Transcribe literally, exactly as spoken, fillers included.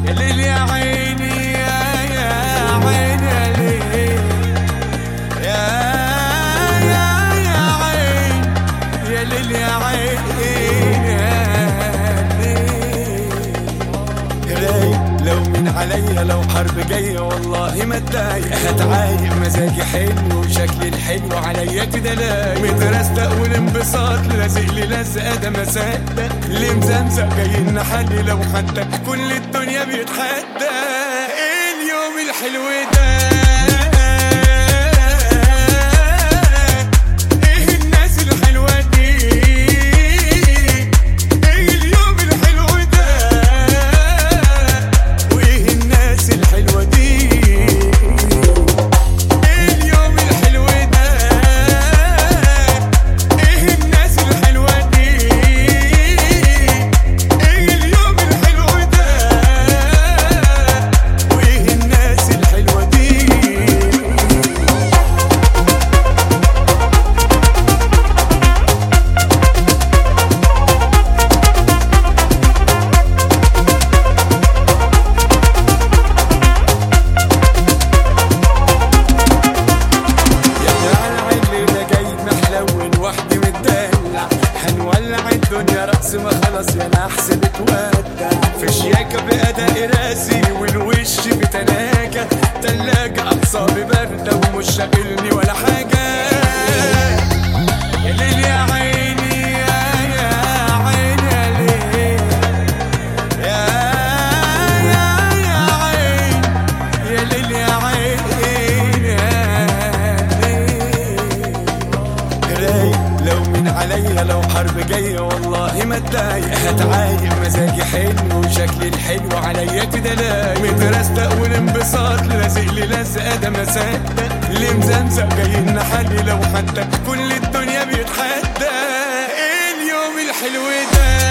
ليل يا عيني يا يا عيني يا ليل يا يا يا عين يا ليل يا عين يا ليل. رايق لو من عليا لو حرب جاية والله ما اتضايق، هتعايق مزاجي حلو وشكلي الحلو عليا كده لايق، مترستق والانبساط لازق لي لزقة ده ما صدق، اللي مزمزق جاي نحلي لو حتى كل الدنيا بيتحدى اليوم الحلو ده. هنولع الدنيا رقص ما خلاص يا انا احسبك ودع في شياكه باداء راسي والوش بتناكه تلاجه اعصابي بارده ومش شاغلني ولا حاجه. يا ليل يا عيني يا يا عيني يا ليل يا يا يا عين يا ليل يا عين يا ليل. رايق لو من عليا لو حرب جاية والله ما اتضايق، هتعايق مزاجي حلو وشكلي الحلو عليا كده لايق، مترستق والانبساط لازق لي لزقة ده ما صدق، اللي مزمزق جاي نحلي لو حتى كل الدنيا بيتحدى اليوم الحلو ده.